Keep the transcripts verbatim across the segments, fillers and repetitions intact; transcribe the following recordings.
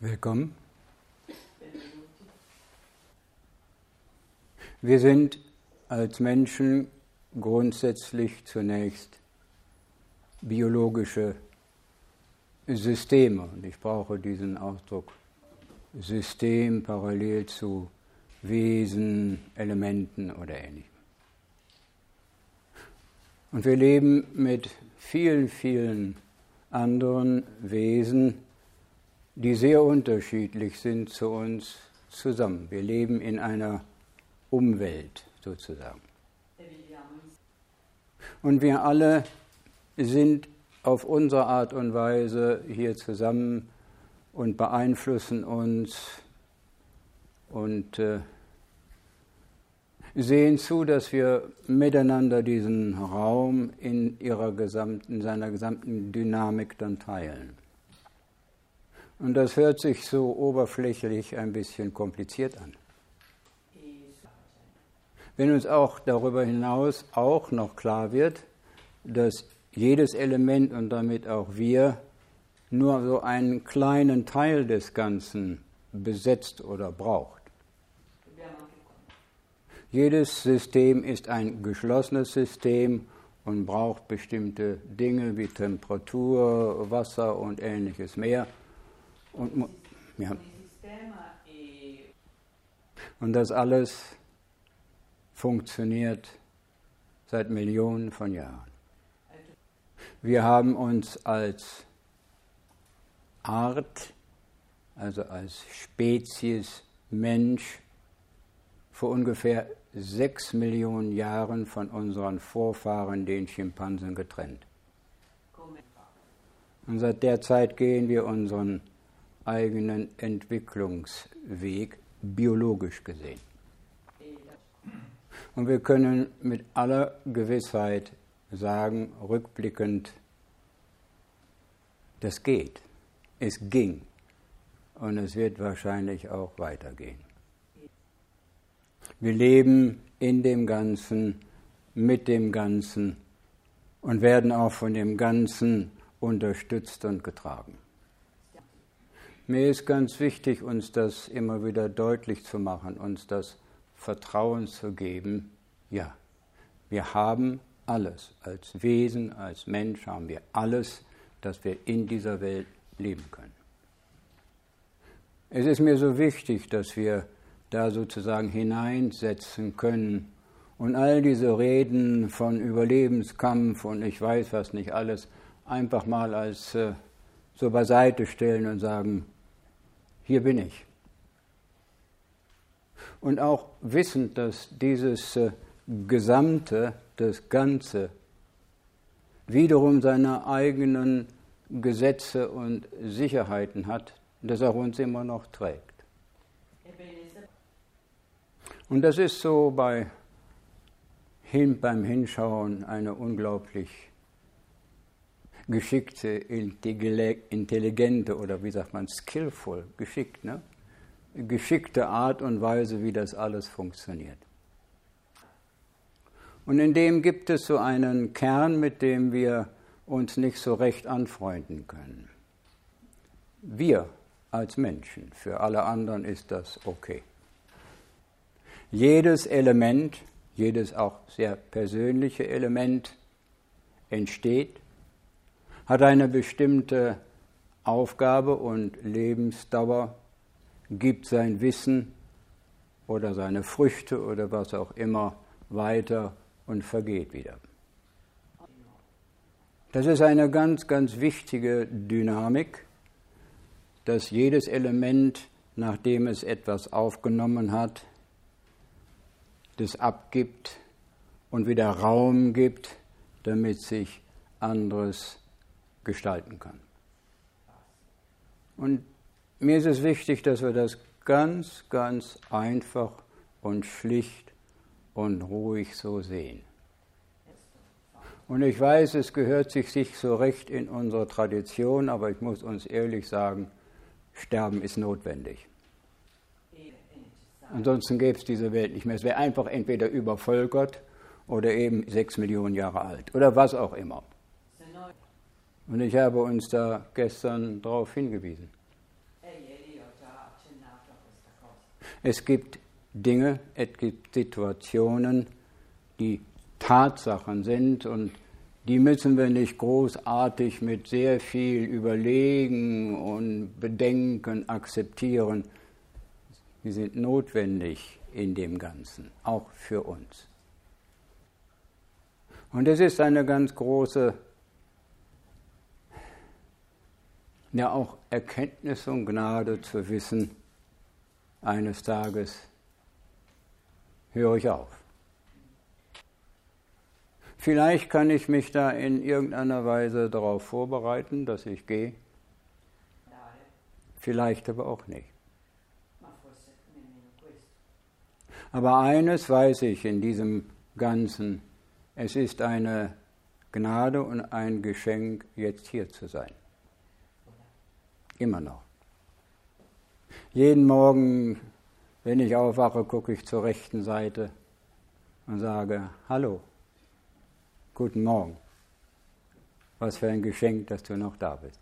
Willkommen. Wir sind als Menschen grundsätzlich zunächst biologische Systeme. Und ich brauche diesen Ausdruck System parallel zu Wesen, Elementen oder Ähnlichem. Und wir leben mit vielen, vielen anderen Wesen, die sehr unterschiedlich sind zu uns zusammen. Wir leben in einer Umwelt sozusagen. Und wir alle sind auf unsere Art und Weise hier zusammen und beeinflussen uns und äh, sehen zu, dass wir miteinander diesen Raum in, ihrer gesamten, in seiner gesamten Dynamik dann teilen. Und das hört sich so oberflächlich ein bisschen kompliziert an. Wenn uns auch darüber hinaus auch noch klar wird, dass jedes Element und damit auch wir nur so einen kleinen Teil des Ganzen besetzt oder braucht. Jedes System ist ein geschlossenes System und braucht bestimmte Dinge wie Temperatur, Wasser und Ähnliches mehr. Und, ja. Und das alles funktioniert seit Millionen von Jahren. Wir haben uns als Art, also als Spezies Mensch, vor ungefähr sechs Millionen Jahren von unseren Vorfahren, den Schimpansen, getrennt. Und seit der Zeit gehen wir unseren eigenen Entwicklungsweg, biologisch gesehen. Und wir können mit aller Gewissheit sagen, rückblickend, das geht. Es ging. Und es wird wahrscheinlich auch weitergehen. Wir leben in dem Ganzen, mit dem Ganzen und werden auch von dem Ganzen unterstützt und getragen. Mir ist ganz wichtig, uns das immer wieder deutlich zu machen, uns das Vertrauen zu geben, ja, wir haben alles, als Wesen, als Mensch haben wir alles, dass wir in dieser Welt leben können. Es ist mir so wichtig, dass wir da sozusagen hineinsetzen können und all diese Reden von Überlebenskampf und ich weiß was nicht alles einfach mal als äh, so beiseite stellen und sagen, hier bin ich. Und auch wissend, dass dieses äh, Gesamte, das Ganze, wiederum seine eigenen Gesetze und Sicherheiten hat, das auch uns immer noch trägt. Und das ist so bei, hin, beim Hinschauen eine unglaublich geschickte, intelligente oder wie sagt man, skillful, geschickt, ne? geschickte Art und Weise, wie das alles funktioniert. Und in dem gibt es so einen Kern, mit dem wir uns nicht so recht anfreunden können. Wir als Menschen, für alle anderen ist das okay. Jedes Element, jedes auch sehr persönliche Element entsteht, hat eine bestimmte Aufgabe und Lebensdauer, gibt sein Wissen oder seine Früchte oder was auch immer weiter und vergeht wieder. Das ist eine ganz, ganz wichtige Dynamik, dass jedes Element, nachdem es etwas aufgenommen hat, das abgibt und wieder Raum gibt, damit sich anderes gestalten kann. Und mir ist es wichtig, dass wir das ganz, ganz einfach und schlicht und ruhig so sehen. Und ich weiß, es gehört sich nicht so recht in unsere Tradition, aber ich muss uns ehrlich sagen, Sterben ist notwendig. Ansonsten gäbe es diese Welt nicht mehr. Es wäre einfach entweder übervölkert oder eben sechs Millionen Jahre alt oder was auch immer. Und ich habe uns da gestern darauf hingewiesen. Es gibt Dinge, es gibt Situationen, die Tatsachen sind und die müssen wir nicht großartig mit sehr viel Überlegen und Bedenken akzeptieren. Sie sind notwendig in dem Ganzen, auch für uns. Und es ist eine ganz große, ja auch Erkenntnis und Gnade zu wissen, eines Tages höre ich auf. Vielleicht kann ich mich da in irgendeiner Weise darauf vorbereiten, dass ich gehe. Vielleicht aber auch nicht. Aber eines weiß ich in diesem Ganzen, es ist eine Gnade und ein Geschenk, jetzt hier zu sein. Immer noch. Jeden Morgen, wenn ich aufwache, gucke ich zur rechten Seite und sage, hallo, guten Morgen. Was für ein Geschenk, dass du noch da bist.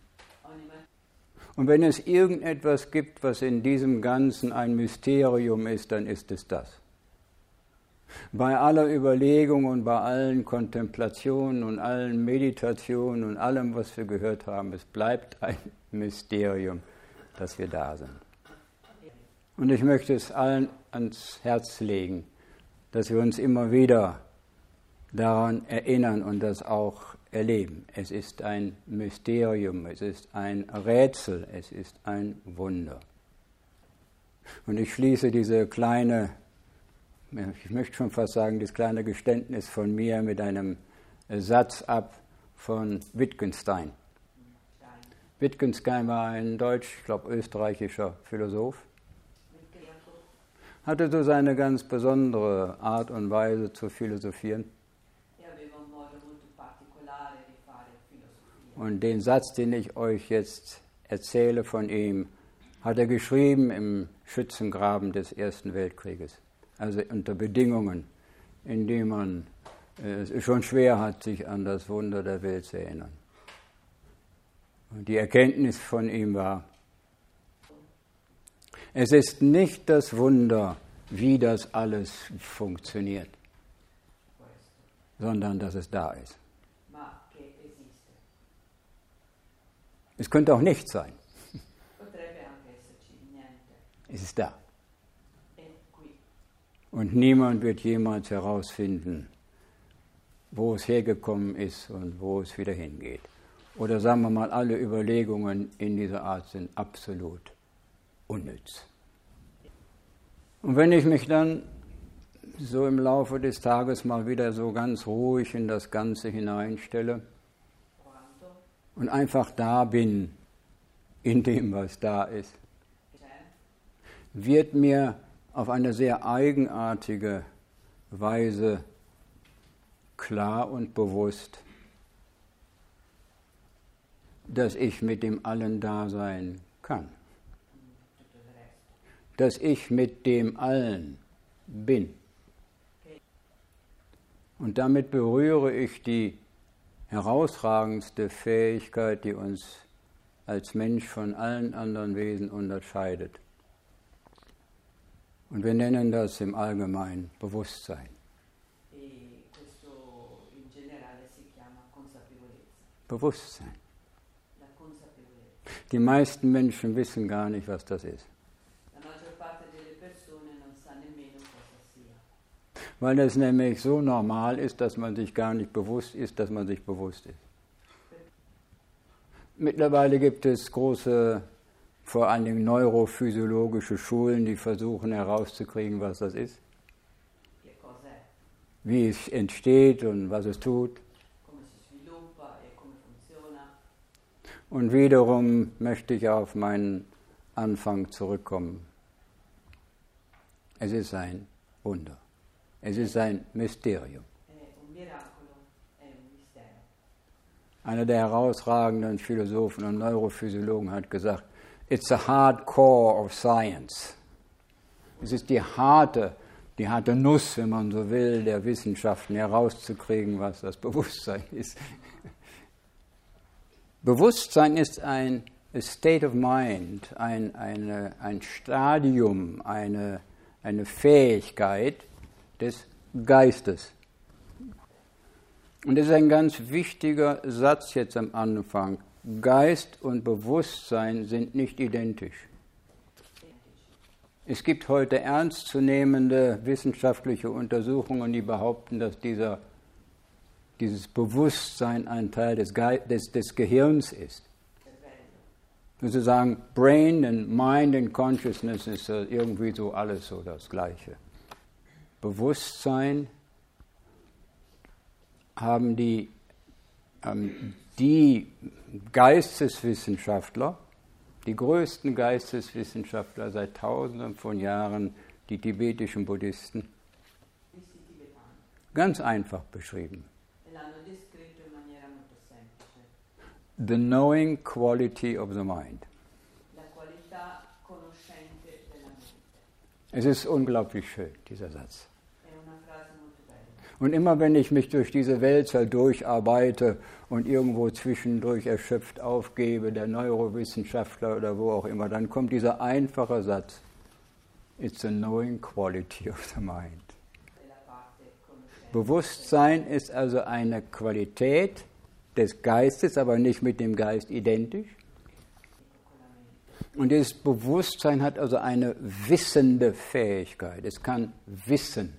Und wenn es irgendetwas gibt, was in diesem Ganzen ein Mysterium ist, dann ist es das. Bei aller Überlegung und bei allen Kontemplationen und allen Meditationen und allem, was wir gehört haben, es bleibt ein Mysterium, dass wir da sind. Und ich möchte es allen ans Herz legen, dass wir uns immer wieder daran erinnern und das auch erleben. Es ist ein Mysterium, es ist ein Rätsel, es ist ein Wunder. Und ich schließe diese kleine, ich möchte schon fast sagen, das kleine Geständnis von mir mit einem Satz ab von Wittgenstein. Wittgenstein war ein deutsch, ich glaube österreichischer Philosoph. Hatte so seine ganz besondere Art und Weise zu philosophieren. Und den Satz, den ich euch jetzt erzähle von ihm, hat er geschrieben im Schützengraben des Ersten Weltkrieges. Also unter Bedingungen, in denen man äh, es schon schwer hat, sich an das Wunder der Welt zu erinnern. Und die Erkenntnis von ihm war, es ist nicht das Wunder, wie das alles funktioniert, sondern dass es da ist. Es könnte auch nicht sein. Es ist da. Und niemand wird jemals herausfinden, wo es hergekommen ist und wo es wieder hingeht. Oder sagen wir mal, alle Überlegungen in dieser Art sind absolut unnütz. Und wenn ich mich dann so im Laufe des Tages mal wieder so ganz ruhig in das Ganze hineinstelle und einfach da bin, in dem, was da ist, wird mir auf eine sehr eigenartige Weise klar und bewusst, dass ich mit dem Allen da sein kann. Dass ich mit dem Allen bin. Und damit berühre ich die herausragendste Fähigkeit, die uns als Mensch von allen anderen Wesen unterscheidet. Und wir nennen das im Allgemeinen Bewusstsein. Bewusstsein. Die meisten Menschen wissen gar nicht, was das ist. Weil es nämlich so normal ist, dass man sich gar nicht bewusst ist, dass man sich bewusst ist. Mittlerweile gibt es große, vor allen Dingen neurophysiologische Schulen, die versuchen herauszukriegen, was das ist. Wie es entsteht und was es tut. Und wiederum möchte ich auf meinen Anfang zurückkommen. Es ist ein Wunder. Es ist ein Mysterium. Einer der herausragenden Philosophen und Neurophysiologen hat gesagt, it's a hard core of science. Es ist die harte, die harte Nuss, wenn man so will, der Wissenschaften herauszukriegen, was das Bewusstsein ist. Bewusstsein ist ein a state of mind, ein, eine, ein Stadium, eine, eine Fähigkeit des Geistes. Und das ist ein ganz wichtiger Satz jetzt am Anfang. Geist und Bewusstsein sind nicht identisch. Es gibt heute ernstzunehmende wissenschaftliche Untersuchungen, die behaupten, dass dieser, dieses Bewusstsein ein Teil des, Ge- des, des Gehirns ist. Sozusagen Brain and Mind and Consciousness ist irgendwie so alles so das Gleiche. Bewusstsein haben die, ähm, die Geisteswissenschaftler, die größten Geisteswissenschaftler seit Tausenden von Jahren, die tibetischen Buddhisten, ganz einfach beschrieben. The knowing quality of the mind. Es ist unglaublich schön, dieser Satz. Und immer wenn ich mich durch diese Wälzer durcharbeite und irgendwo zwischendurch erschöpft aufgebe, der Neurowissenschaftler oder wo auch immer, dann kommt dieser einfache Satz. It's the knowing quality of the mind. Bewusstsein ist also eine Qualität des Geistes, aber nicht mit dem Geist identisch. Und dieses Bewusstsein hat also eine wissende Fähigkeit. Es kann wissen.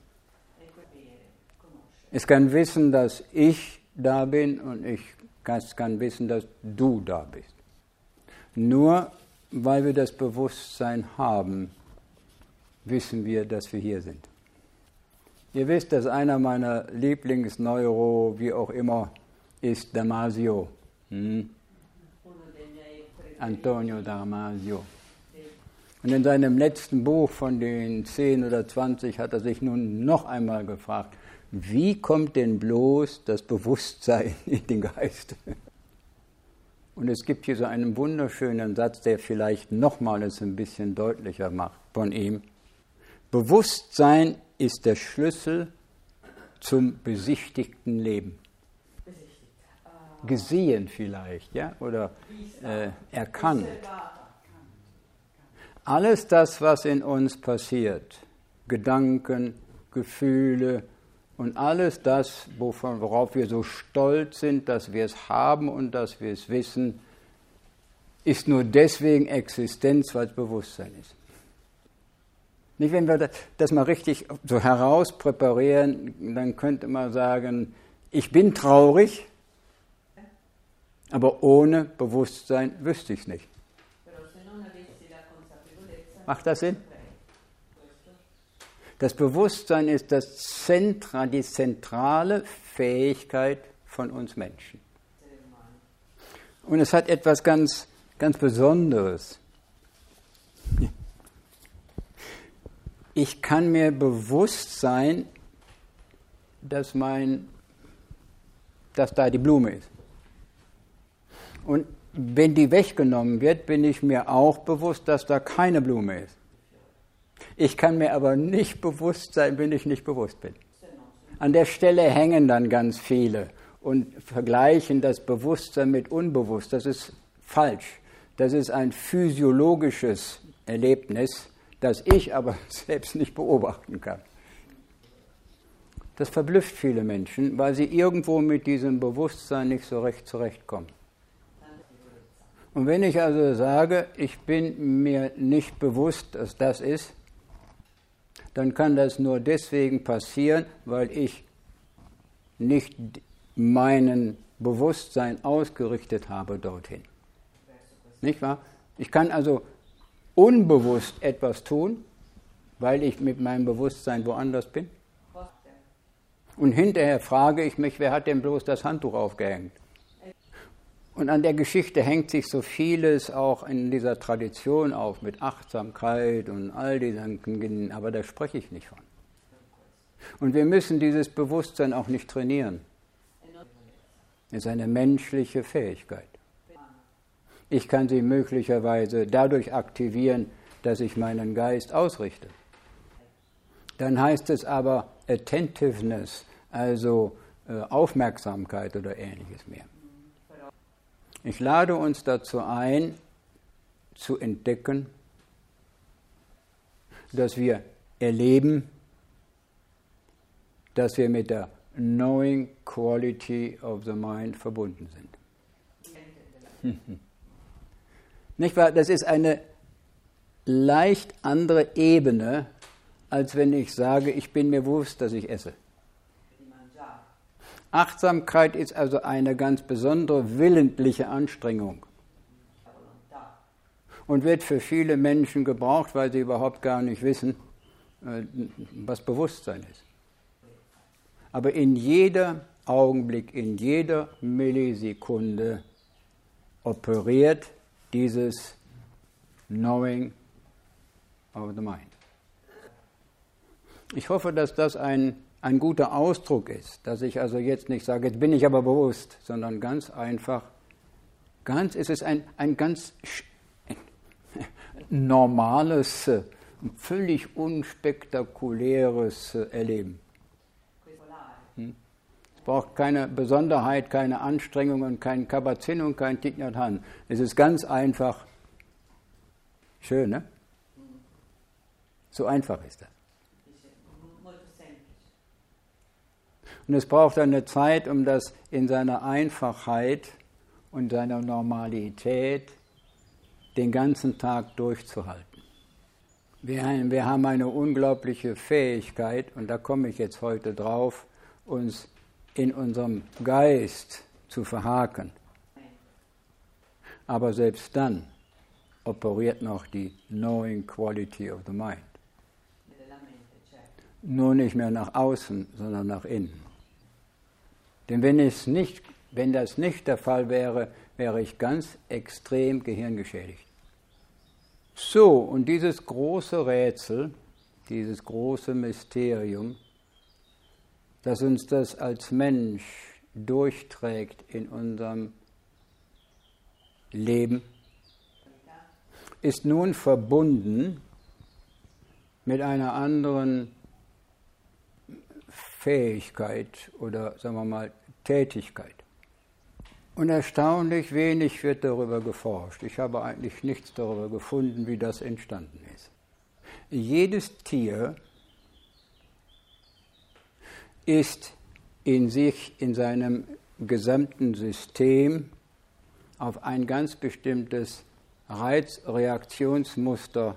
Es kann wissen, dass ich da bin und ich kann wissen, dass du da bist. Nur weil wir das Bewusstsein haben, wissen wir, dass wir hier sind. Ihr wisst, dass einer meiner Lieblingsneuro, wie auch immer, ist Damasio. Hm? Antonio Damasio. Und in seinem letzten Buch von den zehn oder zwanzig hat er sich nun noch einmal gefragt, wie kommt denn bloß das Bewusstsein in den Geist? Und es gibt hier so einen wunderschönen Satz, der vielleicht nochmal es ein bisschen deutlicher macht von ihm. Bewusstsein ist der Schlüssel zum besichtigten Leben. Gesehen vielleicht, ja, oder äh, erkannt. Alles das, was in uns passiert, Gedanken, Gefühle und alles das, wovon, worauf wir so stolz sind, dass wir es haben und dass wir es wissen, ist nur deswegen Existenz, weil es Bewusstsein ist. Nicht, wenn wir das, das mal richtig so herauspräparieren, dann könnte man sagen, ich bin traurig, aber ohne Bewusstsein wüsste ich es nicht. Macht das Sinn? Das Bewusstsein ist das Zentra, die zentrale Fähigkeit von uns Menschen. Und es hat etwas ganz, ganz Besonderes. Ich kann mir bewusst sein, dass, mein, dass da die Blume ist. Und wenn die weggenommen wird, bin ich mir auch bewusst, dass da keine Blume ist. Ich kann mir aber nicht bewusst sein, wenn ich nicht bewusst bin. An der Stelle hängen dann ganz viele und vergleichen das Bewusstsein mit Unbewusst. Das ist falsch. Das ist ein physiologisches Erlebnis, das ich aber selbst nicht beobachten kann. Das verblüfft viele Menschen, weil sie irgendwo mit diesem Bewusstsein nicht so recht zurechtkommen. Und wenn ich also sage, ich bin mir nicht bewusst, dass das ist, dann kann das nur deswegen passieren, weil ich nicht meinen Bewusstsein ausgerichtet habe dorthin. Nicht wahr? Ich kann also unbewusst etwas tun, weil ich mit meinem Bewusstsein woanders bin. Und hinterher frage ich mich, wer hat denn bloß das Handtuch aufgehängt? Und an der Geschichte hängt sich so vieles auch in dieser Tradition auf, mit Achtsamkeit und all diesen Dingen, aber da spreche ich nicht von. Und wir müssen dieses Bewusstsein auch nicht trainieren. Es ist eine menschliche Fähigkeit. Ich kann sie möglicherweise dadurch aktivieren, dass ich meinen Geist ausrichte. Dann heißt es aber Attentiveness, also äh, Aufmerksamkeit oder Ähnliches mehr. Ich lade uns dazu ein, zu entdecken, dass wir erleben, dass wir mit der Knowing Quality of the Mind verbunden sind. Nicht wahr? Das ist eine leicht andere Ebene, als wenn ich sage, ich bin mir bewusst, dass ich esse. Achtsamkeit ist also eine ganz besondere willentliche Anstrengung und wird für viele Menschen gebraucht, weil sie überhaupt gar nicht wissen, was Bewusstsein ist. Aber in jedem Augenblick, in jeder Millisekunde operiert dieses Knowing of the Mind. Ich hoffe, dass das ein, ein guter Ausdruck ist, dass ich also jetzt nicht sage, jetzt bin ich aber bewusst, sondern ganz einfach, ganz, es ist ein, ein ganz normales, völlig unspektakuläres Erleben. Es braucht keine Besonderheit, keine Anstrengung und kein Kabat-Zinn und kein Thich Nhat Hanh. Es ist ganz einfach schön, ne? So einfach ist das. Und es braucht eine Zeit, um das in seiner Einfachheit und seiner Normalität den ganzen Tag durchzuhalten. Wir, wir haben eine unglaubliche Fähigkeit, und da komme ich jetzt heute drauf, uns in unserem Geist zu verhaken. Aber selbst dann operiert noch die Knowing Quality of the Mind. Nur nicht mehr nach außen, sondern nach innen. Denn wenn, es nicht, wenn das nicht der Fall wäre, wäre ich ganz extrem gehirngeschädigt. So, und dieses große Rätsel, dieses große Mysterium, das uns das als Mensch durchträgt in unserem Leben, ist nun verbunden mit einer anderen Fähigkeit oder, sagen wir mal, Tätigkeit. Und erstaunlich wenig wird darüber geforscht. Ich habe eigentlich nichts darüber gefunden, wie das entstanden ist. Jedes Tier ist in sich, in seinem gesamten System auf ein ganz bestimmtes Reizreaktionsmuster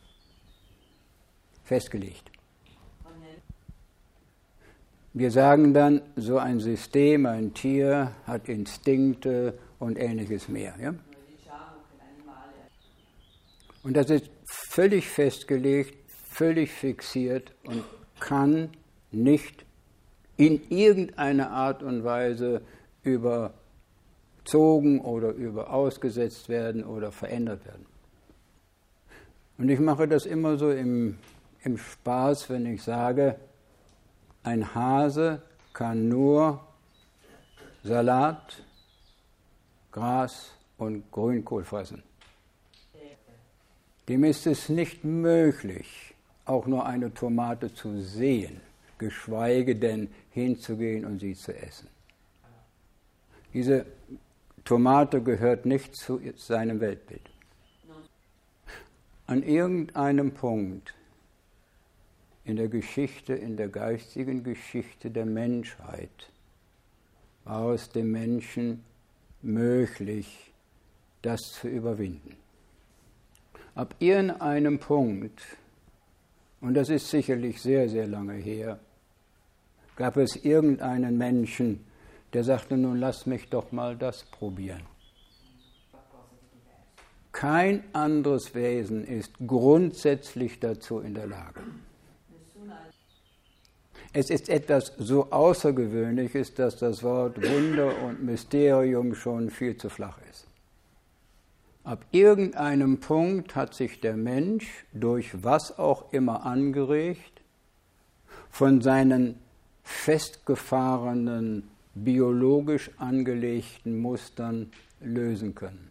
festgelegt. Wir sagen dann, so ein System, ein Tier hat Instinkte und Ähnliches mehr. Ja? Und das ist völlig festgelegt, völlig fixiert und kann nicht in irgendeiner Art und Weise überzogen oder über ausgesetzt werden oder verändert werden. Und ich mache das immer so im, im Spaß, wenn ich sage, ein Hase kann nur Salat, Gras und Grünkohl fressen. Dem ist es nicht möglich, auch nur eine Tomate zu sehen, geschweige denn hinzugehen und sie zu essen. Diese Tomate gehört nicht zu seinem Weltbild. An irgendeinem Punkt in der Geschichte, in der geistigen Geschichte der Menschheit war es dem Menschen möglich, das zu überwinden. Ab irgendeinem Punkt, und das ist sicherlich sehr, sehr lange her, gab es irgendeinen Menschen, der sagte, nun lass mich doch mal das probieren. Kein anderes Wesen ist grundsätzlich dazu in der Lage. Es ist etwas so Außergewöhnliches, dass das Wort Wunder und Mysterium schon viel zu flach ist. Ab irgendeinem Punkt hat sich der Mensch, durch was auch immer angeregt, von seinen festgefahrenen, biologisch angelegten Mustern lösen können.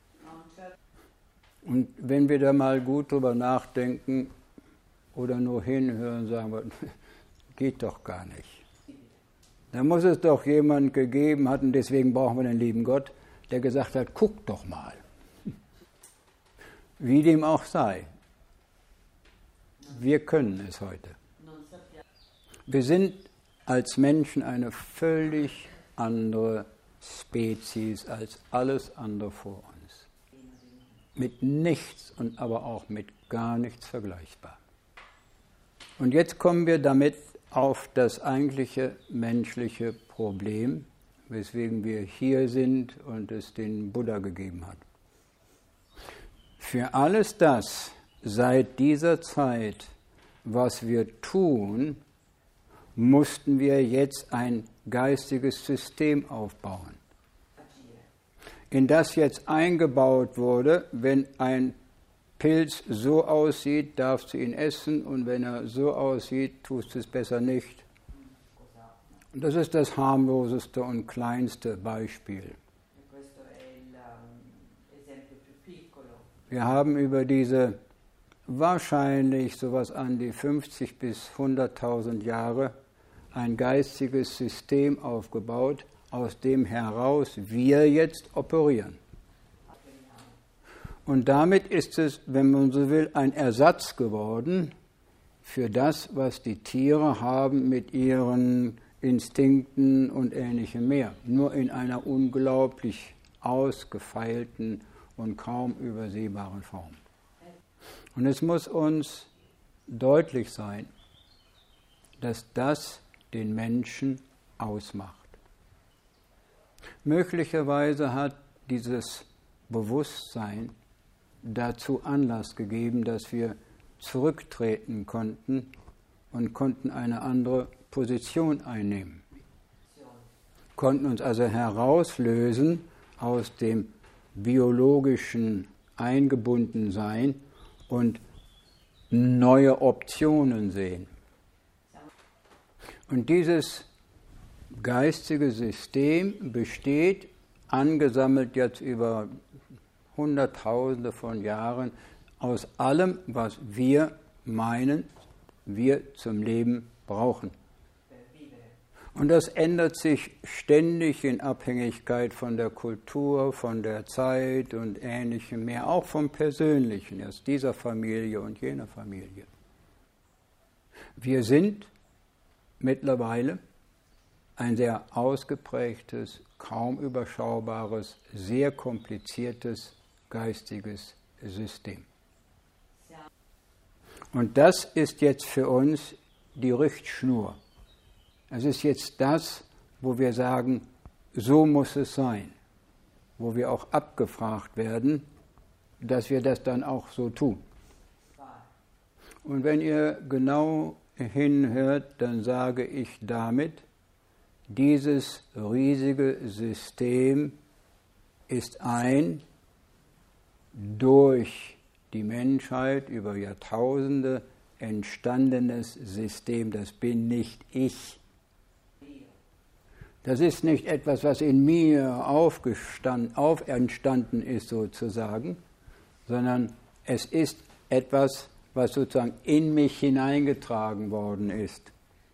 Und wenn wir da mal gut drüber nachdenken oder nur hinhören, sagen wir, geht doch gar nicht. Da muss es doch jemand gegeben haben, und deswegen brauchen wir den lieben Gott, der gesagt hat, guck doch mal. Wie dem auch sei. Wir können es heute. Wir sind als Menschen eine völlig andere Spezies als alles andere vor uns. Mit nichts und aber auch mit gar nichts vergleichbar. Und jetzt kommen wir damit auf das eigentliche menschliche Problem, weswegen wir hier sind und es den Buddha gegeben hat. Für alles das, seit dieser Zeit, was wir tun, mussten wir jetzt ein geistiges System aufbauen, in das jetzt eingebaut wurde, wenn ein Pilz so aussieht, darfst du ihn essen, und wenn er so aussieht, tust du es besser nicht. Und das ist das harmloseste und kleinste Beispiel. Wir haben über diese wahrscheinlich sowas an die fünfzig bis hunderttausend Jahre ein geistiges System aufgebaut, aus dem heraus wir jetzt operieren. Und damit ist es, wenn man so will, ein Ersatz geworden für das, was die Tiere haben mit ihren Instinkten und Ähnlichem mehr. Nur in einer unglaublich ausgefeilten und kaum übersehbaren Form. Und es muss uns deutlich sein, dass das den Menschen ausmacht. Möglicherweise hat dieses Bewusstsein dazu Anlass gegeben, dass wir zurücktreten konnten und konnten eine andere Position einnehmen. Konnten uns also herauslösen aus dem biologischen Eingebundensein und neue Optionen sehen. Und dieses geistige System besteht, angesammelt jetzt über Hunderttausende von Jahren, aus allem, was wir meinen, wir zum Leben brauchen. Und das ändert sich ständig in Abhängigkeit von der Kultur, von der Zeit und Ähnlichem mehr, auch vom Persönlichen, aus dieser Familie und jener Familie. Wir sind mittlerweile ein sehr ausgeprägtes, kaum überschaubares, sehr kompliziertes geistiges System. Und das ist jetzt für uns die Richtschnur. Es ist jetzt das, wo wir sagen, so muss es sein, wo wir auch abgefragt werden, dass wir das dann auch so tun. Und wenn ihr genau hinhört, dann sage ich damit, dieses riesige System ist ein durch die Menschheit über Jahrtausende entstandenes System. Das bin nicht ich. Das ist nicht etwas, was in mir aufgestanden, auferstanden ist sozusagen, sondern es ist etwas, was sozusagen in mich hineingetragen worden ist.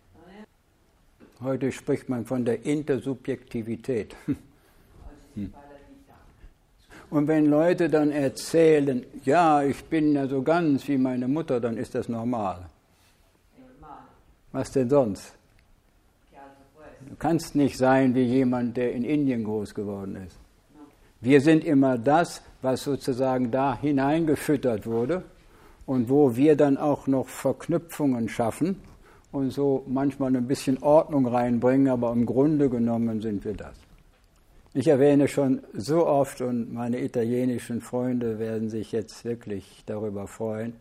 Heute spricht man von der Intersubjektivität. Hm. Und wenn Leute dann erzählen, ja, ich bin ja so ganz wie meine Mutter, dann ist das normal. Was denn sonst? Du kannst nicht sein wie jemand, der in Indien groß geworden ist. Wir sind immer das, was sozusagen da hineingefüttert wurde und wo wir dann auch noch Verknüpfungen schaffen und so manchmal ein bisschen Ordnung reinbringen, aber im Grunde genommen sind wir das. Ich erwähne schon so oft, und meine italienischen Freunde werden sich jetzt wirklich darüber freuen,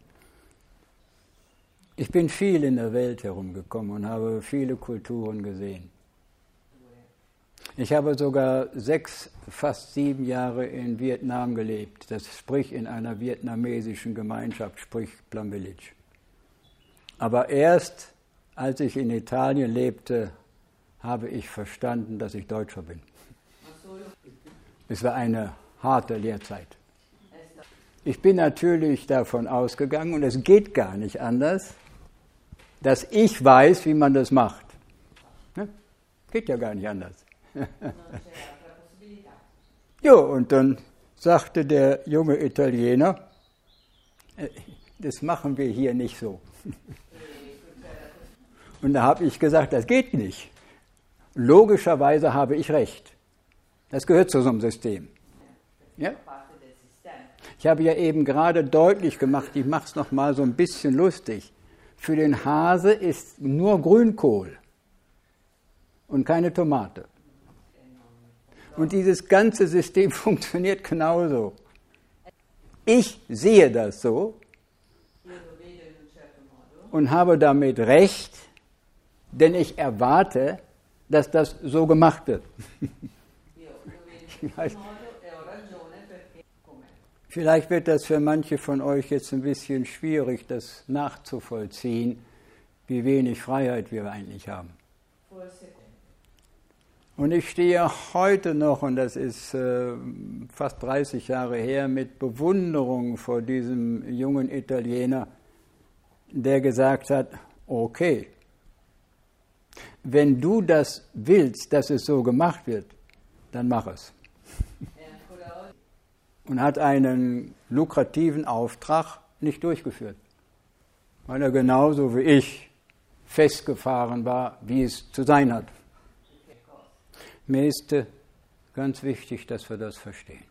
ich bin viel in der Welt herumgekommen und habe viele Kulturen gesehen. Ich habe sogar sechs, fast sieben Jahre in Vietnam gelebt, das sprich in einer vietnamesischen Gemeinschaft, sprich Plum Village. Aber erst als ich in Italien lebte, habe ich verstanden, dass ich Deutscher bin. Es war eine harte Lehrzeit. Ich bin natürlich davon ausgegangen, und es geht gar nicht anders, dass ich weiß, wie man das macht. Ne? Geht ja gar nicht anders. Jo, und dann sagte der junge Italiener, das machen wir hier nicht so. Und da habe ich gesagt, das geht nicht. Logischerweise habe ich recht. Das gehört zu so einem System. Ja? Ich habe ja eben gerade deutlich gemacht, ich mache es nochmal so ein bisschen lustig. Für den Hase ist nur Grünkohl und keine Tomate. Und dieses ganze System funktioniert genauso. Ich sehe das so und habe damit recht, denn ich erwarte, dass das so gemacht wird. Vielleicht, vielleicht wird das für manche von euch jetzt ein bisschen schwierig, das nachzuvollziehen, wie wenig Freiheit wir eigentlich haben. Und ich stehe heute noch, und das ist äh, fast dreißig Jahre her, mit Bewunderung vor diesem jungen Italiener, der gesagt hat, okay, wenn du das willst, dass es so gemacht wird, dann mach es. Und hat einen lukrativen Auftrag nicht durchgeführt, weil er genauso wie ich festgefahren war, wie es zu sein hat. Mir ist ganz wichtig, dass wir das verstehen.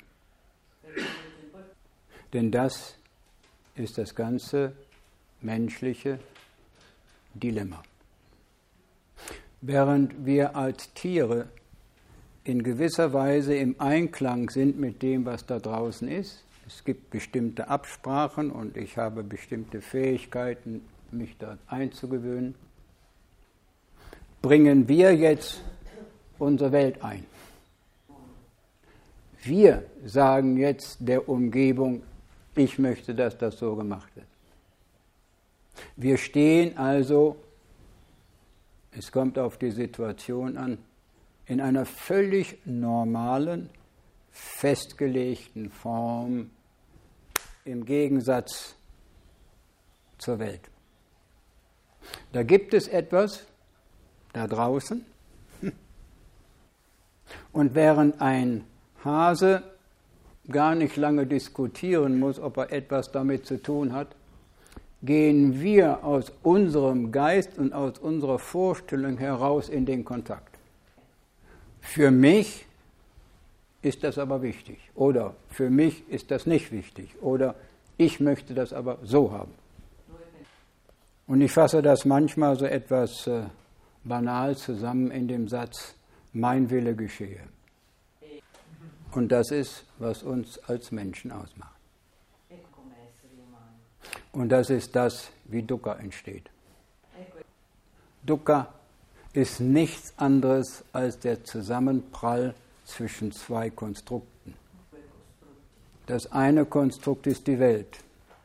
Denn das ist das ganze menschliche Dilemma. Während wir als Tiere in gewisser Weise im Einklang sind mit dem, was da draußen ist, es gibt bestimmte Absprachen und ich habe bestimmte Fähigkeiten, mich da einzugewöhnen, bringen wir jetzt unsere Welt ein. Wir sagen jetzt der Umgebung, ich möchte, dass das so gemacht wird. Wir stehen also, es kommt auf die Situation an, in einer völlig normalen, festgelegten Form im Gegensatz zur Welt. Da gibt es etwas da draußen, und während ein Hase gar nicht lange diskutieren muss, ob er etwas damit zu tun hat, gehen wir aus unserem Geist und aus unserer Vorstellung heraus in den Kontakt. Für mich ist das aber wichtig oder für mich ist das nicht wichtig oder ich möchte das aber so haben. Und ich fasse das manchmal so etwas äh, banal zusammen in dem Satz, mein Wille geschehe. Und das ist, was uns als Menschen ausmacht. Und das ist das, wie Dukkha entsteht. Dukkha ist nichts anderes als der Zusammenprall zwischen zwei Konstrukten. Das eine Konstrukt ist die Welt,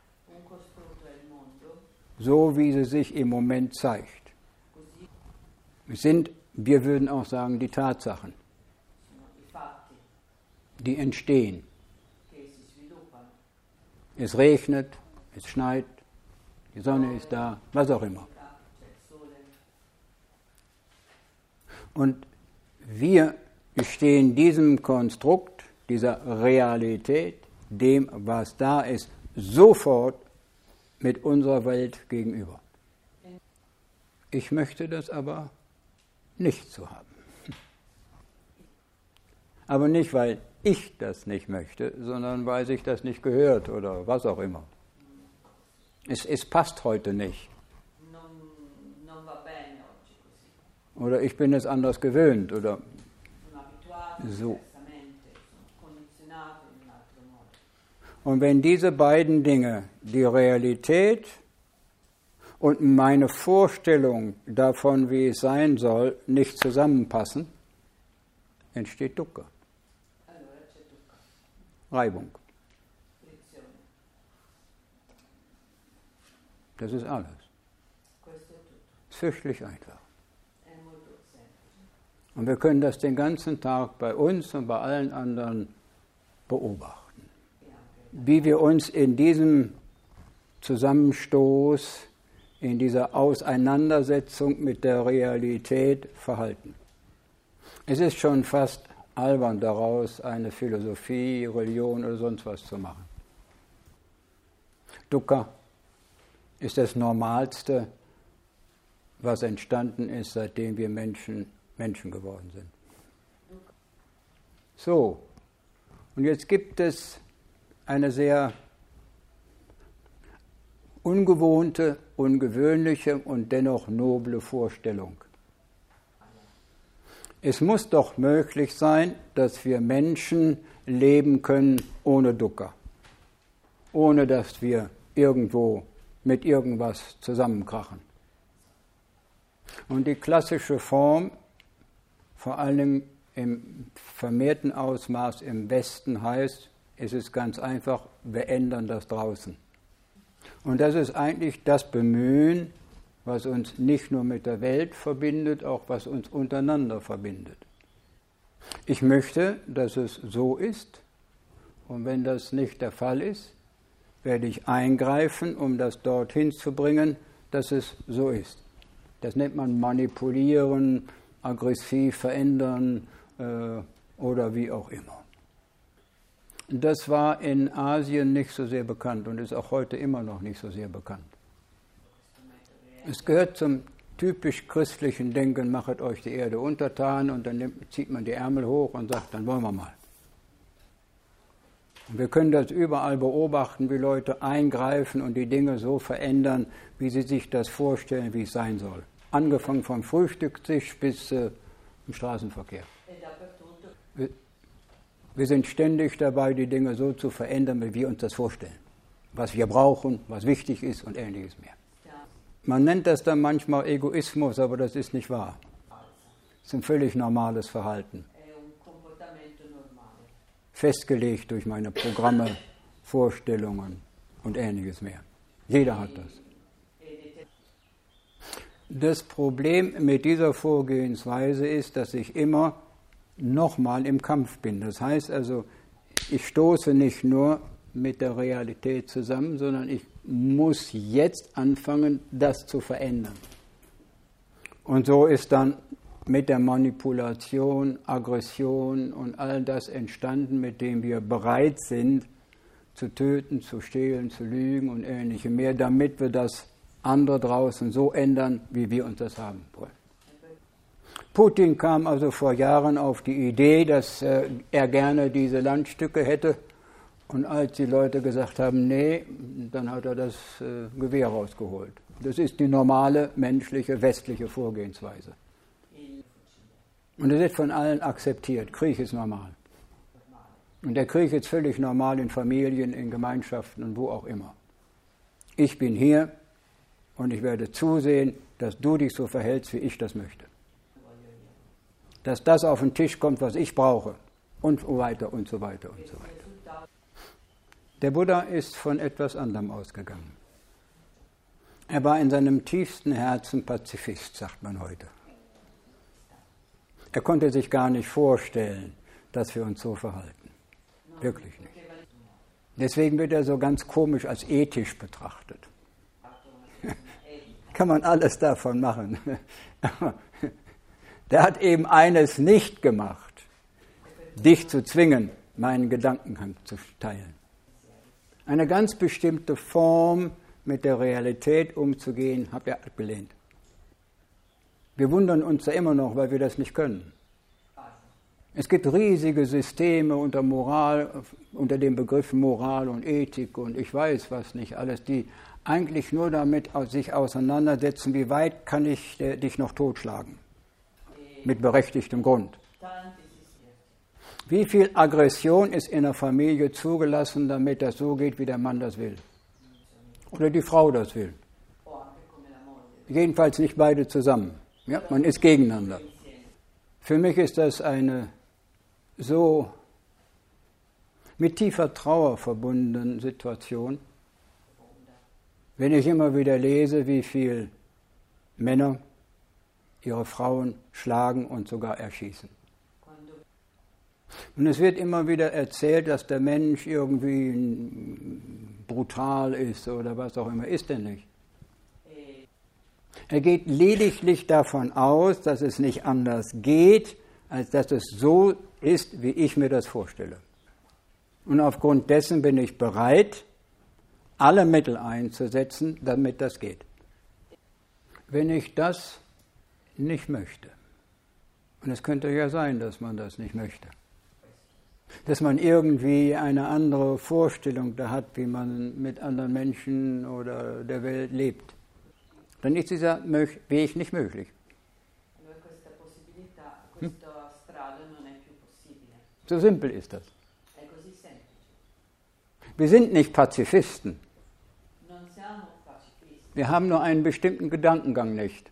so wie sie sich im Moment zeigt. Es sind, wir würden auch sagen, die Tatsachen, die entstehen. Es regnet, es schneit, die Sonne ist da, was auch immer. Und wir stehen diesem Konstrukt, dieser Realität, dem, was da ist, sofort mit unserer Welt gegenüber. Ich möchte das aber nicht so haben. Aber nicht, weil ich das nicht möchte, sondern weil sich das nicht gehört oder was auch immer. Es, es passt heute nicht. Oder ich bin es anders gewöhnt oder so. Und wenn diese beiden Dinge, die Realität und meine Vorstellung davon, wie es sein soll, nicht zusammenpassen, entsteht Dukkha. Reibung. Das ist alles. Es ist fürchterlich einfach. Und wir können das den ganzen Tag bei uns und bei allen anderen beobachten. Wie wir uns in diesem Zusammenstoß, in dieser Auseinandersetzung mit der Realität verhalten. Es ist schon fast albern, daraus eine Philosophie, Religion oder sonst was zu machen. Dukkha ist das Normalste, was entstanden ist, seitdem wir Menschen Menschen geworden sind. So, und jetzt gibt es eine sehr ungewohnte, ungewöhnliche und dennoch noble Vorstellung. Es muss doch möglich sein, dass wir Menschen leben können ohne Dukkha, ohne dass wir irgendwo mit irgendwas zusammenkrachen. Und die klassische Form, vor allem im vermehrten Ausmaß im Westen, heißt, es ist ganz einfach, wir ändern das draußen. Und das ist eigentlich das Bemühen, was uns nicht nur mit der Welt verbindet, auch was uns untereinander verbindet. Ich möchte, dass es so ist, und wenn das nicht der Fall ist, werde ich eingreifen, um das dorthin zu bringen, dass es so ist. Das nennt man manipulieren, aggressiv verändern äh, oder wie auch immer. Das war in Asien nicht so sehr bekannt und ist auch heute immer noch nicht so sehr bekannt. Es gehört zum typisch christlichen Denken, machet euch die Erde untertan, und dann nimmt, zieht man die Ärmel hoch und sagt, dann wollen wir mal. Und wir können das überall beobachten, wie Leute eingreifen und die Dinge so verändern, wie sie sich das vorstellen, wie es sein soll. Angefangen vom Frühstückstisch bis äh, im Straßenverkehr. Wir, wir sind ständig dabei, die Dinge so zu verändern, wie wir uns das vorstellen. Was wir brauchen, was wichtig ist und Ähnliches mehr. Man nennt das dann manchmal Egoismus, aber das ist nicht wahr. Das ist ein völlig normales Verhalten. Festgelegt durch meine Programme, Vorstellungen und Ähnliches mehr. Jeder hat das. Das Problem mit dieser Vorgehensweise ist, dass ich immer nochmal im Kampf bin. Das heißt also, ich stoße nicht nur mit der Realität zusammen, sondern ich muss jetzt anfangen, das zu verändern. Und so ist dann mit der Manipulation, Aggression und all das entstanden, mit dem wir bereit sind, zu töten, zu stehlen, zu lügen und Ähnlichem mehr, damit wir das andere draußen so ändern, wie wir uns das haben wollen. Putin kam also vor Jahren auf die Idee, dass äh, er gerne diese Landstücke hätte. Und als die Leute gesagt haben, nee, dann hat er das äh, Gewehr rausgeholt. Das ist die normale, menschliche, westliche Vorgehensweise. Und das wird von allen akzeptiert. Krieg ist normal. Und der Krieg ist völlig normal in Familien, in Gemeinschaften und wo auch immer. Ich bin hier und ich werde zusehen, dass du dich so verhältst, wie ich das möchte. Dass das auf den Tisch kommt, was ich brauche. Und so weiter und so weiter und so weiter. Der Buddha ist von etwas anderem ausgegangen. Er war in seinem tiefsten Herzen Pazifist, sagt man heute. Er konnte sich gar nicht vorstellen, dass wir uns so verhalten. Wirklich nicht. Deswegen wird er so ganz komisch als ethisch betrachtet. Kann man alles davon machen. Der hat eben eines nicht gemacht, dich zu zwingen, meinen Gedankengang zu teilen. Eine ganz bestimmte Form, mit der Realität umzugehen, hat er abgelehnt. Wir wundern uns ja immer noch, weil wir das nicht können. Es gibt riesige Systeme unter Moral, unter dem Begriff Moral und Ethik und ich weiß was nicht alles, die eigentlich nur damit sich auseinandersetzen, wie weit kann ich äh, dich noch totschlagen, mit berechtigtem Grund. Wie viel Aggression ist in der Familie zugelassen, damit das so geht, wie der Mann das will? Oder die Frau das will? Jedenfalls nicht beide zusammen. Ja, man ist gegeneinander. Für mich ist das eine so mit tiefer Trauer verbundene Situation, wenn ich immer wieder lese, wie viel Männer ihre Frauen schlagen und sogar erschießen. Und es wird immer wieder erzählt, dass der Mensch irgendwie brutal ist oder was auch immer. Ist er nicht. Er geht lediglich davon aus, dass es nicht anders geht, als dass es so ist, wie ich mir das vorstelle. Und aufgrund dessen bin ich bereit, alle Mittel einzusetzen, damit das geht. Wenn ich das nicht möchte, und es könnte ja sein, dass man das nicht möchte, dass man irgendwie eine andere Vorstellung da hat, wie man mit anderen Menschen oder der Welt lebt, dann ist dieser Weg nicht möglich. Hm? So simpel ist das. Wir sind nicht Pazifisten. Wir haben nur einen bestimmten Gedankengang nicht.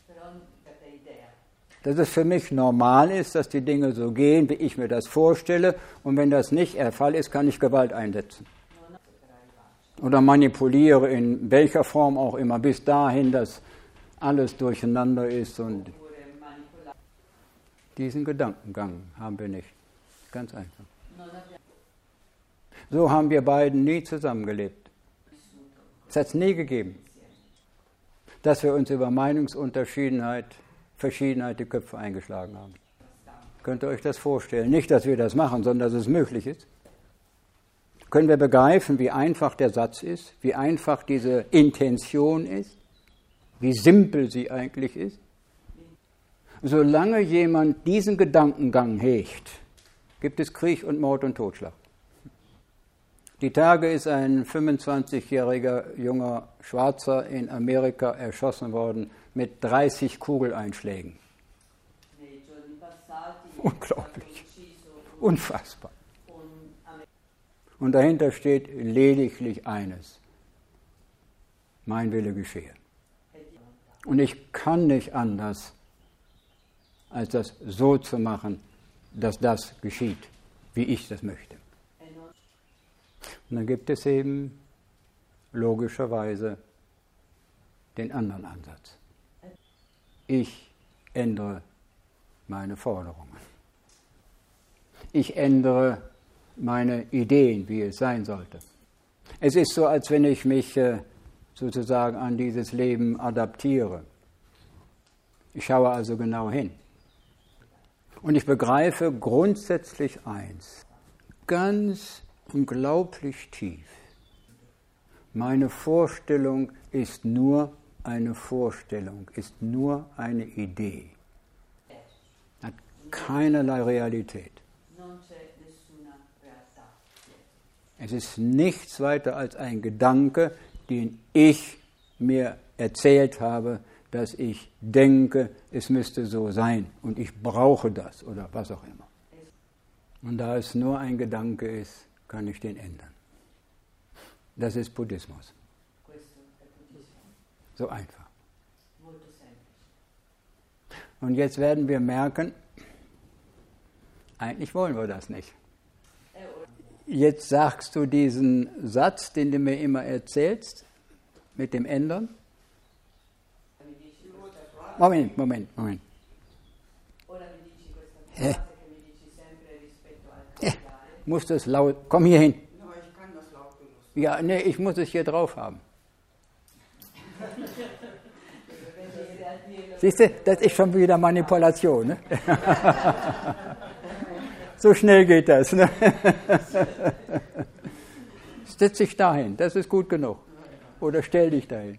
Dass es für mich normal ist, dass die Dinge so gehen, wie ich mir das vorstelle, und wenn das nicht der Fall ist, kann ich Gewalt einsetzen. Oder manipuliere in welcher Form auch immer, bis dahin, dass alles durcheinander ist. Und diesen Gedankengang haben wir nicht. Ganz einfach. So haben wir beiden nie zusammengelebt. Es hat es nie gegeben, dass wir uns über Meinungsunterschiedenheit, Verschiedenheit die Köpfe eingeschlagen haben. Könnt ihr euch das vorstellen? Nicht, dass wir das machen, sondern dass es möglich ist. Können wir begreifen, wie einfach der Satz ist, wie einfach diese Intention ist, wie simpel sie eigentlich ist? Solange jemand diesen Gedankengang hegt, gibt es Krieg und Mord und Totschlag. Die Tage ist ein fünfundzwanzigjähriger junger Schwarzer in Amerika erschossen worden mit dreißig Kugeleinschlägen. Unglaublich. Unfassbar. Und dahinter steht lediglich eines: Mein Wille geschehe. Und ich kann nicht anders, als das so zu machen, dass das geschieht, wie ich das möchte. Und dann gibt es eben logischerweise den anderen Ansatz. Ich ändere meine Forderungen. Ich ändere meine Ideen, wie es sein sollte. Es ist so, als wenn ich mich sozusagen an dieses Leben adaptiere. Ich schaue also genau hin. Und ich begreife grundsätzlich eins, ganz unglaublich tief. Meine Vorstellung ist nur eine Vorstellung, ist nur eine Idee. Hat keinerlei Realität. Es ist nichts weiter als ein Gedanke, den ich mir erzählt habe, dass ich denke, es müsste so sein und ich brauche das oder was auch immer. Und da es nur ein Gedanke ist, kann ich den ändern. Das ist Buddhismus. So einfach. Und jetzt werden wir merken, eigentlich wollen wir das nicht. Jetzt sagst du diesen Satz, den du mir immer erzählst, mit dem Ändern. Moment, Moment, Moment. Hä? Hä? Musst du es laut... Komm hier hin. Ich kann das laut benutzen. Ja, nee, ich muss es hier drauf haben. Siehst du, das ist schon wieder Manipulation. Ne? So schnell geht das. Ne? Setz dich dahin, das ist gut genug. Oder stell dich dahin.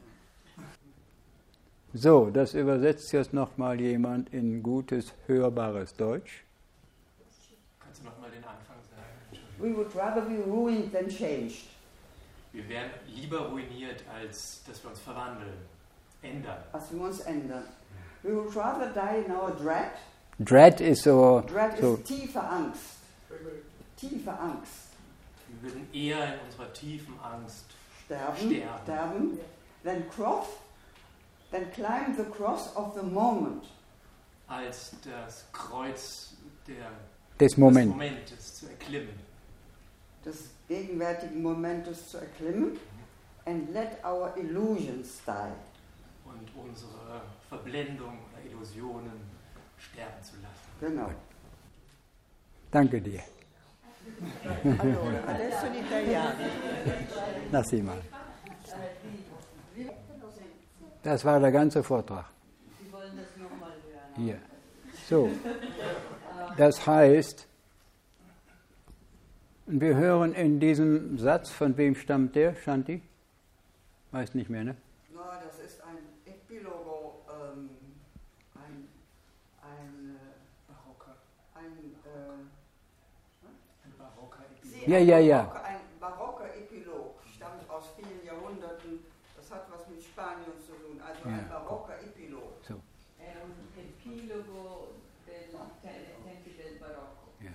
So, das übersetzt jetzt nochmal jemand in gutes, hörbares Deutsch. Kannst du nochmal den Anfang sagen? We would rather be ruined than changed. Wir wären lieber ruiniert, als dass wir uns verwandeln, ändern. Als wir uns ändern. We would rather die in our dread. Dread ist so... Dread so ist tiefe Angst. Tiefe Angst. Wir würden eher in unserer tiefen Angst sterben. sterben. sterben. Then cross, then climb the cross of the moment. Als das Kreuz der, des Moment. des Momentes zu erklimmen. Des gegenwärtigen Momentes zu erklimmen. And let our illusions die. Und unsere Verblendung oder Illusionen sterben zu lassen. Genau. Danke dir. Allora, adesso in italiano. Lass sie mal. Das war der ganze Vortrag. Sie wollen das nochmal hören. Hier. So. Das heißt, Und wir hören in diesem Satz, von wem stammt der, Shanti? Weiß nicht mehr, ne? Na, das ist ein Epilogo, ähm, ein, ein, äh, Barocker. ein, äh, Ein barocker Epilog. Sie, Ja, ein ja, ja. barocker, ein barocker Epilog, stammt aus vielen Jahrhunderten, das hat was mit Spanien zu tun, also Ja. ein barocker Epilog. So. È un epilogo del te- tempi del Barocco. Ja.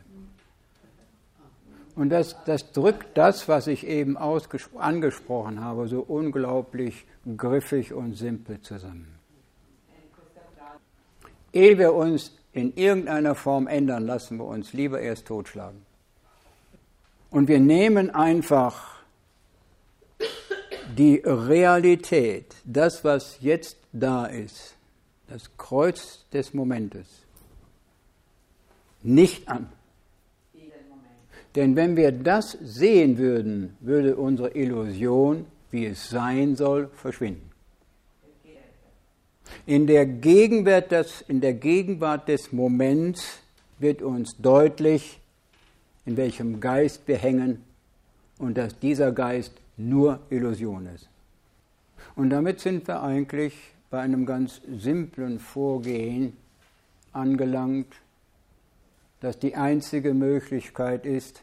Und das, das drückt das, was ich eben ausges- angesprochen habe, so unglaublich griffig und simpel zusammen. E questa frase Ehe wir uns in irgendeiner Form ändern, lassen wir uns lieber erst totschlagen. Und wir nehmen einfach die Realität, das, was jetzt da ist, das Kreuz des Momentes, nicht an. del momento. Denn wenn wir das sehen würden, würde unsere Illusion, wie es sein soll, verschwinden. In der Gegenwart des, in der Gegenwart des Moments wird uns deutlich, in welchem Geist wir hängen und dass dieser Geist nur Illusion ist. Und damit sind wir eigentlich bei einem ganz simplen Vorgehen angelangt, dass die einzige Möglichkeit ist,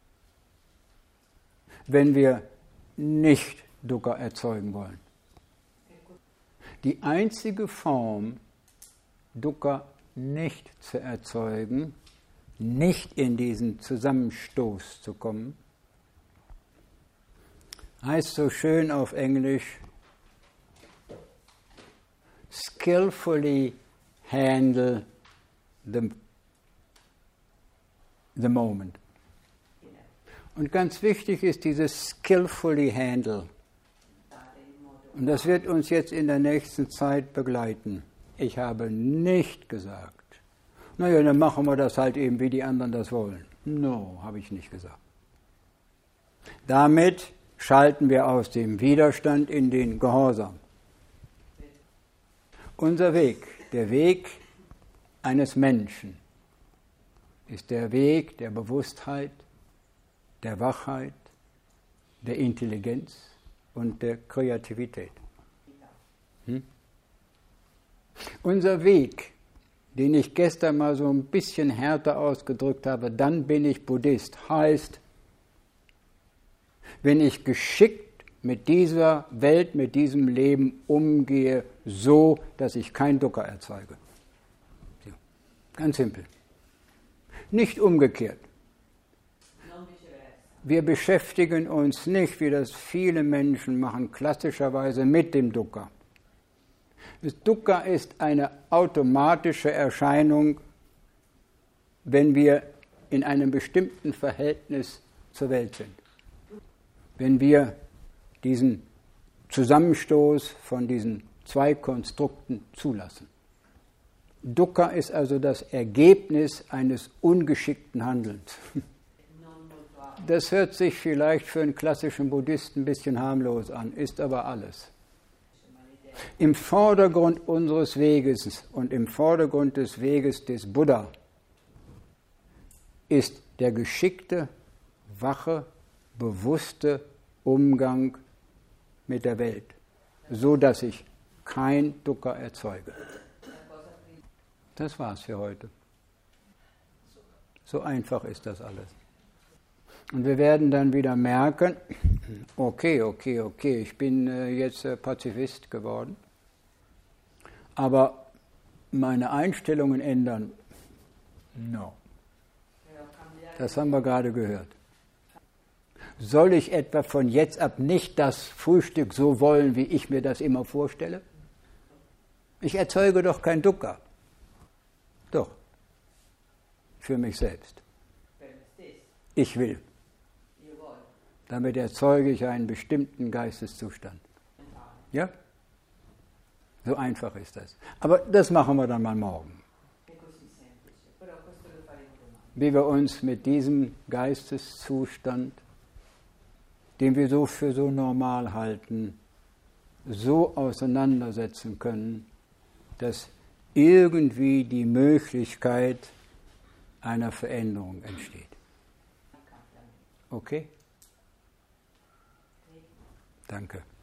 wenn wir nicht Dukkha erzeugen wollen. Die einzige Form, Dukkha nicht zu erzeugen, nicht in diesen Zusammenstoß zu kommen, heißt so schön auf Englisch, skillfully handle the, the moment. Und ganz wichtig ist dieses skillfully handle. Und das wird uns jetzt in der nächsten Zeit begleiten. Ich habe nicht gesagt, naja, dann machen wir das halt eben, wie die anderen das wollen. No, habe ich nicht gesagt. Damit schalten wir aus dem Widerstand in den Gehorsam. Unser Weg, der Weg eines Menschen, ist der Weg der Bewusstheit, der Wachheit, der Intelligenz und der Kreativität. Hm? Unser Weg, den ich gestern mal so ein bisschen härter ausgedrückt habe, dann bin ich Buddhist, heißt, wenn ich geschickt mit dieser Welt, mit diesem Leben umgehe, so, dass ich kein Dukkha erzeuge. So. Ganz simpel. Nicht umgekehrt. Wir beschäftigen uns nicht, wie das viele Menschen machen, klassischerweise mit dem Dukkha. Das Dukkha ist eine automatische Erscheinung, wenn wir in einem bestimmten Verhältnis zur Welt sind. Wenn wir diesen Zusammenstoß von diesen zwei Konstrukten zulassen. Dukkha ist also das Ergebnis eines ungeschickten Handelns. Das hört sich vielleicht für einen klassischen Buddhisten ein bisschen harmlos an, ist aber alles. Im Vordergrund unseres Weges und im Vordergrund des Weges des Buddha ist der geschickte, wache, bewusste Umgang mit der Welt, so dass ich kein Dukkha erzeuge. Das war's für heute. So einfach ist das alles. Und wir werden dann wieder merken, okay, okay, okay, ich bin äh, jetzt äh, Pazifist geworden, aber meine Einstellungen ändern, no. Das haben wir gerade gehört. Soll ich etwa von jetzt ab nicht das Frühstück so wollen, wie ich mir das immer vorstelle? Ich erzeuge doch kein Dukkha. Doch, für mich selbst. Ich will. Damit erzeuge ich einen bestimmten Geisteszustand. Ja? So einfach ist das. Aber das machen wir dann mal morgen. Wie wir uns mit diesem Geisteszustand, den wir so für so normal halten, so auseinandersetzen können, dass irgendwie die Möglichkeit einer Veränderung entsteht. Okay? Danke.